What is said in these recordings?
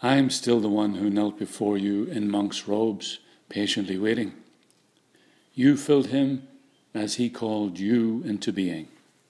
I'm still the one who knelt before you in monk's robes, patiently waiting. You filled him as he called you into being.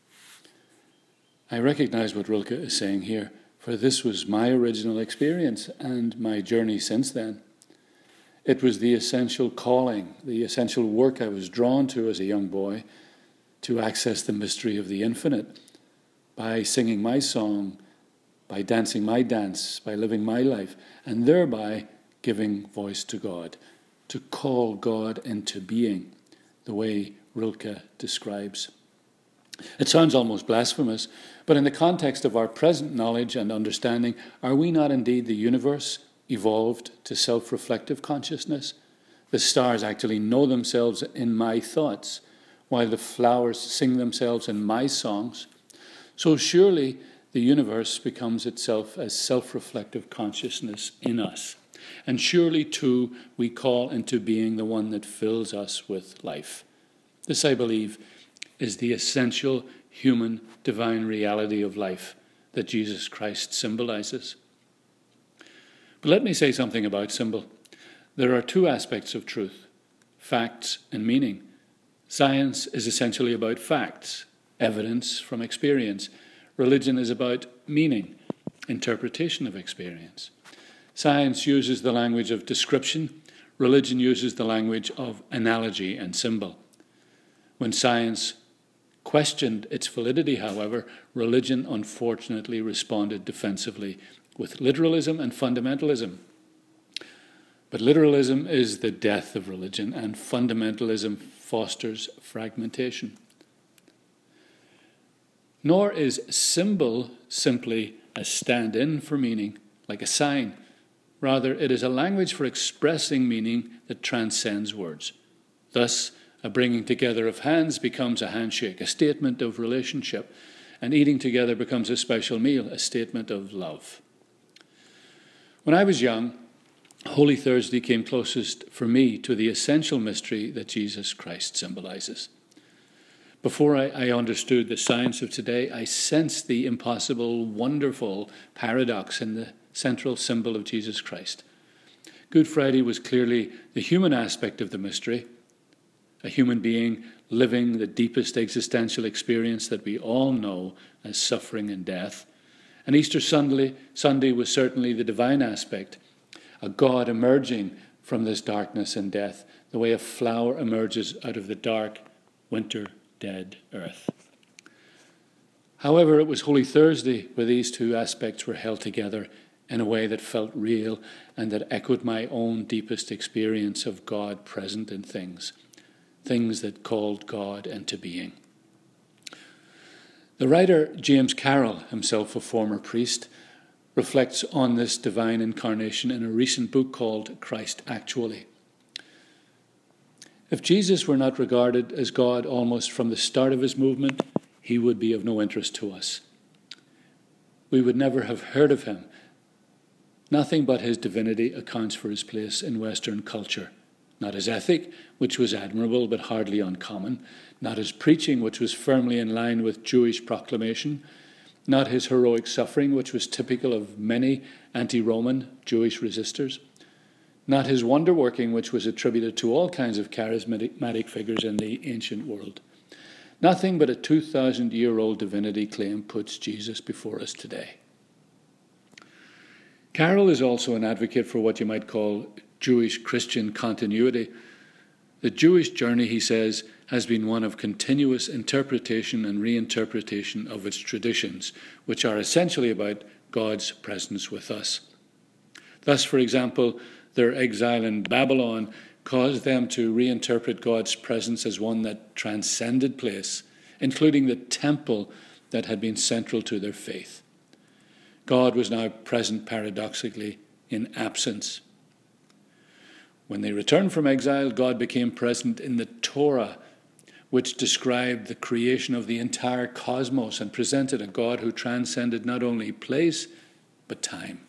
I recognize what Rilke is saying here, for this was my original experience and my journey since then. It was the essential calling, the essential work I was drawn to as a young boy, to access the mystery of the infinite by singing my song, by dancing my dance, by living my life, and thereby giving voice to God, to call God into being, the way Rilke describes. It sounds almost blasphemous, but in the context of our present knowledge and understanding, are we not indeed the universe evolved to self-reflective consciousness? The stars actually know themselves in my thoughts, while the flowers sing themselves in my songs. So surely the universe becomes itself as self-reflective consciousness in us. And surely, too, we call into being the one that fills us with life. This, I believe, is the essential human divine reality of life that Jesus Christ symbolizes. But let me say something about symbol. There are two aspects of truth, facts and meaning. Science is essentially about facts, evidence from experience. Religion is about meaning, interpretation of experience. Science uses the language of description. Religion uses the language of analogy and symbol. When science questioned its validity, however, religion unfortunately responded defensively with literalism and fundamentalism. But literalism is the death of religion, and fundamentalism fosters fragmentation. Nor is symbol simply a stand-in for meaning, like a sign. Rather, it is a language for expressing meaning that transcends words. Thus, a bringing together of hands becomes a handshake, a statement of relationship, and eating together becomes a special meal, a statement of love. When I was young, Holy Thursday came closest for me to the essential mystery that Jesus Christ symbolizes. Before I understood the science of today, I sensed the impossible, wonderful paradox in the central symbol of Jesus Christ. Good Friday was clearly the human aspect of the mystery, a human being living the deepest existential experience that we all know as suffering and death. And Easter Sunday was certainly the divine aspect, a God emerging from this darkness and death, the way a flower emerges out of the dark, winter, dead earth. However, it was Holy Thursday where these two aspects were held together in a way that felt real and that echoed my own deepest experience of God present in things that called God into being. The writer James Carroll, himself a former priest, reflects on this divine incarnation in a recent book called Christ Actually. If Jesus were not regarded as God almost from the start of his movement, he would be of no interest to us. We would never have heard of him. Nothing but his divinity accounts for his place in Western culture. Not his ethic, which was admirable but hardly uncommon. Not his preaching, which was firmly in line with Jewish proclamation. Not his heroic suffering, which was typical of many anti-Roman Jewish resistors. Not his wonder-working, which was attributed to all kinds of charismatic figures in the ancient world. Nothing but a 2,000-year-old divinity claim puts Jesus before us today. Carroll is also an advocate for what you might call Jewish-Christian continuity. The Jewish journey, he says, has been one of continuous interpretation and reinterpretation of its traditions, which are essentially about God's presence with us. Thus, for example, their exile in Babylon caused them to reinterpret God's presence as one that transcended place, including the temple that had been central to their faith. God was now present paradoxically in absence. When they returned from exile, God became present in the Torah, which described the creation of the entire cosmos and presented a God who transcended not only place, but time.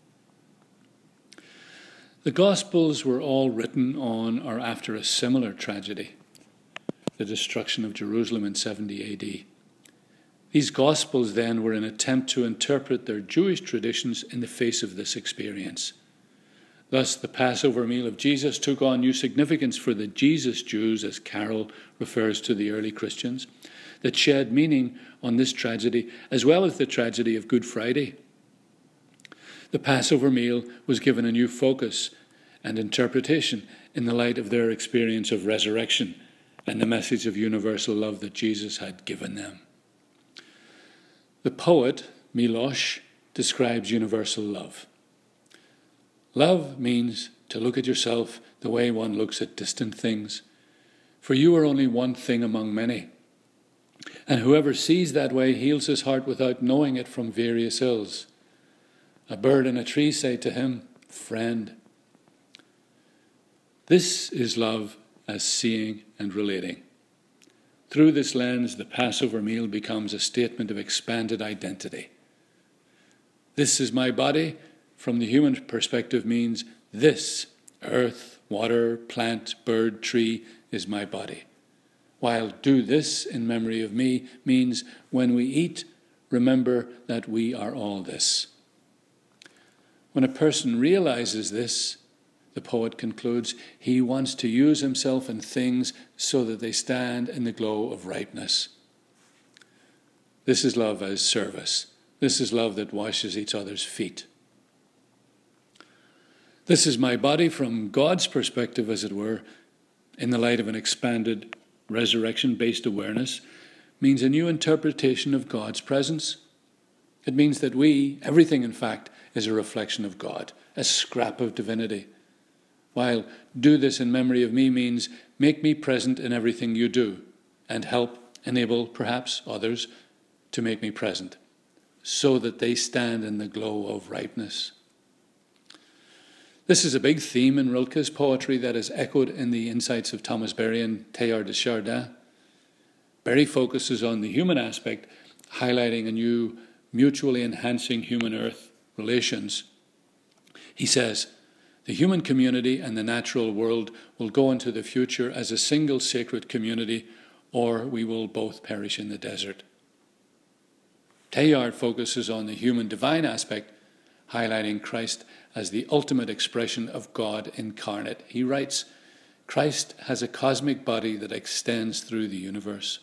The Gospels were all written on or after a similar tragedy, the destruction of Jerusalem in 70 AD. These Gospels then were an attempt to interpret their Jewish traditions in the face of this experience. Thus, the Passover meal of Jesus took on new significance for the Jesus Jews, as Carroll refers to the early Christians, that shed meaning on this tragedy, as well as the tragedy of Good Friday. The Passover meal was given a new focus and interpretation in the light of their experience of resurrection and the message of universal love that Jesus had given them. The poet, Milosz, describes universal love. Love means to look at yourself the way one looks at distant things, for you are only one thing among many. And whoever sees that way heals his heart without knowing it from various ills. A bird and a tree say to him, friend. This is love as seeing and relating. Through this lens, the Passover meal becomes a statement of expanded identity. This is my body, from the human perspective, means this, earth, water, plant, bird, tree, is my body. While do this in memory of me means when we eat, remember that we are all this. When a person realizes this, the poet concludes, he wants to use himself and things so that they stand in the glow of ripeness. This is love as service. This is love that washes each other's feet. This is my body from God's perspective, as it were, in the light of an expanded resurrection-based awareness, means a new interpretation of God's presence. It means that we, everything in fact, is a reflection of God, a scrap of divinity. While do this in memory of me means make me present in everything you do and help enable perhaps others to make me present so that they stand in the glow of ripeness. This is a big theme in Rilke's poetry that is echoed in the insights of Thomas Berry and Teilhard de Chardin. Berry focuses on the human aspect, highlighting a new mutually enhancing human-earth relations. He says, the human community and the natural world will go into the future as a single sacred community, or we will both perish in the desert. Teilhard focuses on the human-divine aspect, highlighting Christ as the ultimate expression of God incarnate. He writes, Christ has a cosmic body that extends through the universe.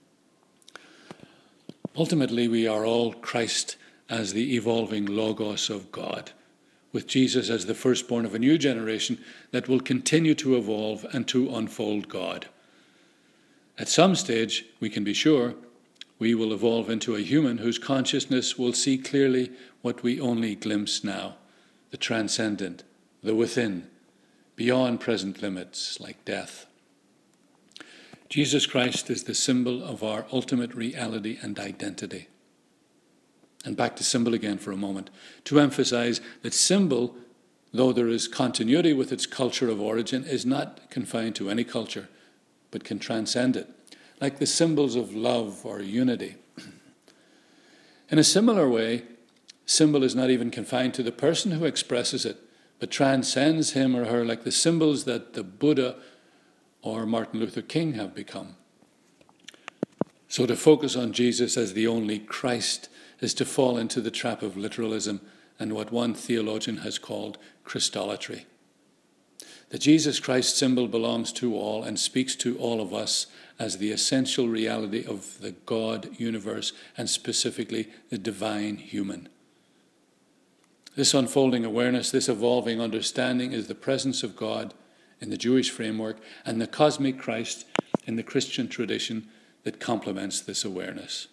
Ultimately, we are all Christ as the evolving Logos of God, with Jesus as the firstborn of a new generation that will continue to evolve and to unfold God. At some stage, we can be sure, we will evolve into a human whose consciousness will see clearly what we only glimpse now, the transcendent, the within, beyond present limits like death. Jesus Christ is the symbol of our ultimate reality and identity. And back to symbol again for a moment, to emphasize that symbol, though there is continuity with its culture of origin, is not confined to any culture, but can transcend it, like the symbols of love or unity. In a similar way, symbol is not even confined to the person who expresses it, but transcends him or her, like the symbols that the Buddha or Martin Luther King have become. So to focus on Jesus as the only Christ is to fall into the trap of literalism and what one theologian has called Christolatry. The Jesus Christ symbol belongs to all and speaks to all of us as the essential reality of the God universe and specifically the divine human. This unfolding awareness, this evolving understanding is the presence of God in the Jewish framework and the cosmic Christ in the Christian tradition that complements this awareness.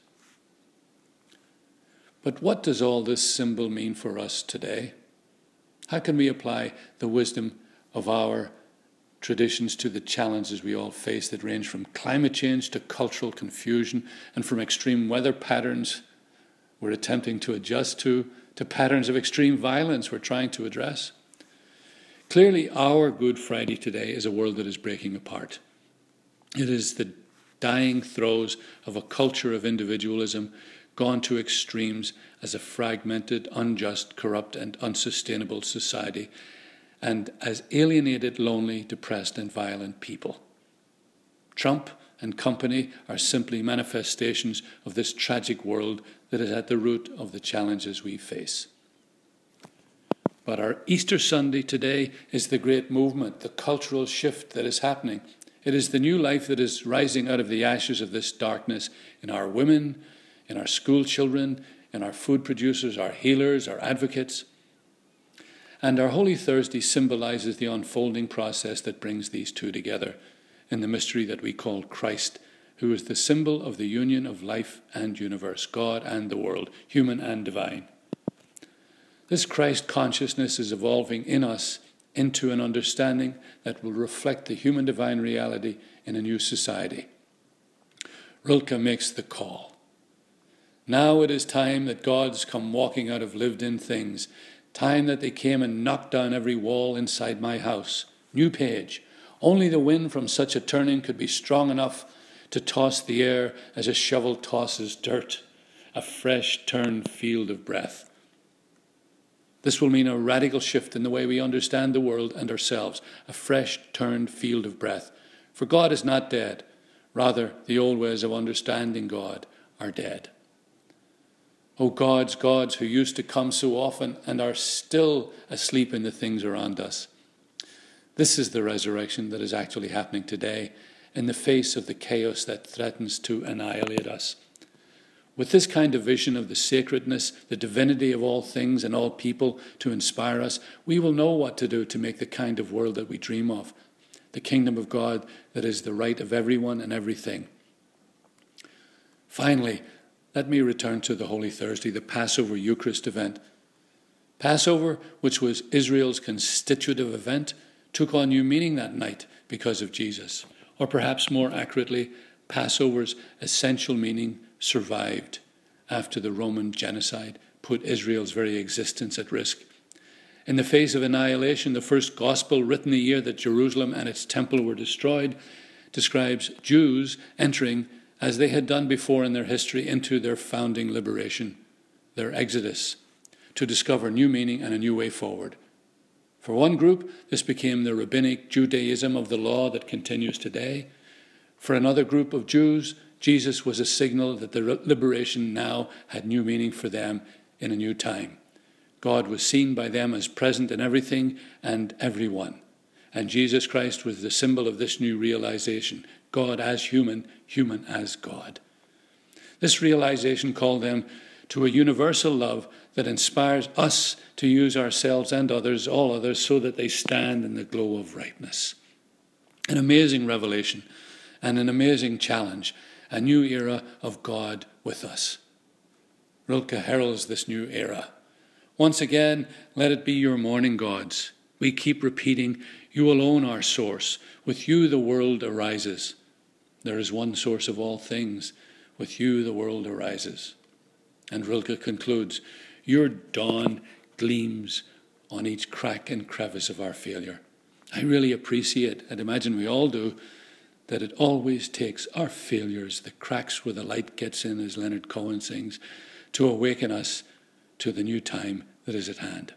But what does all this symbol mean for us today? How can we apply the wisdom of our traditions to the challenges we all face that range from climate change to cultural confusion and from extreme weather patterns we're attempting to adjust to patterns of extreme violence we're trying to address? Clearly, our Good Friday today is a world that is breaking apart. It is the dying throes of a culture of individualism gone to extremes as a fragmented, unjust, corrupt, and unsustainable society, and as alienated, lonely, depressed, and violent people. Trump and company are simply manifestations of this tragic world that is at the root of the challenges we face. But our Easter Sunday today is the great movement, the cultural shift that is happening. It is the new life that is rising out of the ashes of this darkness in our women, in our school children, in our food producers, our healers, our advocates. And our Holy Thursday symbolizes the unfolding process that brings these two together in the mystery that we call Christ, who is the symbol of the union of life and universe, God and the world, human and divine. This Christ consciousness is evolving in us into an understanding that will reflect the human divine reality in a new society. Rilke makes the call. Now it is time that gods come walking out of lived-in things, time that they came and knocked down every wall inside my house. New page. Only the wind from such a turning could be strong enough to toss the air as a shovel tosses dirt, a fresh turned field of breath. This will mean a radical shift in the way we understand the world and ourselves, a fresh turned field of breath. For God is not dead. Rather, the old ways of understanding God are dead. O gods, gods who used to come so often and are still asleep in the things around us. This is the resurrection that is actually happening today in the face of the chaos that threatens to annihilate us. With this kind of vision of the sacredness, the divinity of all things and all people to inspire us, we will know what to do to make the kind of world that we dream of, the kingdom of God that is the right of everyone and everything. Finally, let me return to the Holy Thursday, the Passover Eucharist event. Passover, which was Israel's constitutive event, took on new meaning that night because of Jesus. Or perhaps more accurately, Passover's essential meaning survived after the Roman genocide put Israel's very existence at risk. In the face of annihilation, the first gospel written the year that Jerusalem and its temple were destroyed describes Jews entering, as they had done before in their history, into their founding liberation, their exodus, to discover new meaning and a new way forward. For one group, this became the rabbinic Judaism of the law that continues today. For another group of Jews, Jesus was a signal that the liberation now had new meaning for them in a new time. God was seen by them as present in everything and everyone. And Jesus Christ was the symbol of this new realization. God as human, human as God. This realization called them to a universal love that inspires us to use ourselves and others, all others, so that they stand in the glow of rightness. An amazing revelation and an amazing challenge, a new era of God with us. Rilke heralds this new era. Once again, let it be your morning, gods. We keep repeating, you alone are source. With you the world arises. There is one source of all things. With you the world arises. And Rilke concludes, your dawn gleams on each crack and crevice of our failure. I really appreciate, and imagine we all do, that it always takes our failures, the cracks where the light gets in, as Leonard Cohen sings, to awaken us to the new time that is at hand.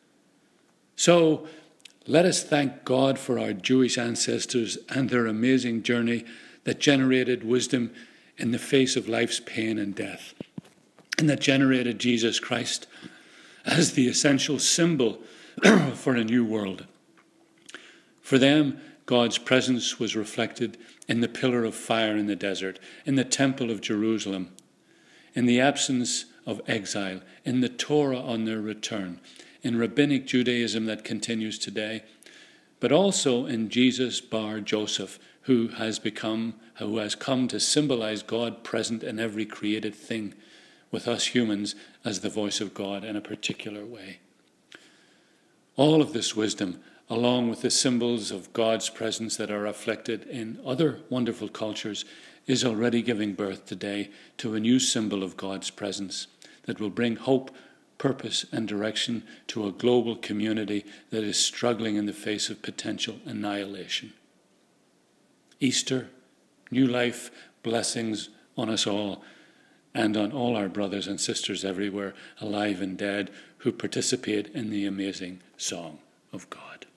So, let us thank God for our Jewish ancestors and their amazing journey that generated wisdom in the face of life's pain and death, and that generated Jesus Christ as the essential symbol for a new world. For them, God's presence was reflected in the pillar of fire in the desert, in the temple of Jerusalem, in the absence of exile, in the Torah on their return, in rabbinic Judaism that continues today, but also in Jesus bar Joseph, who has come to symbolize God present in every created thing, with us humans as the voice of God in a particular way. All of this wisdom, along with the symbols of God's presence that are reflected in other wonderful cultures, is already giving birth today to a new symbol of God's presence that will bring hope, purpose, and direction to a global community that is struggling in the face of potential annihilation. Easter, new life, blessings on us all, and on all our brothers and sisters everywhere, alive and dead, who participate in the amazing song of God.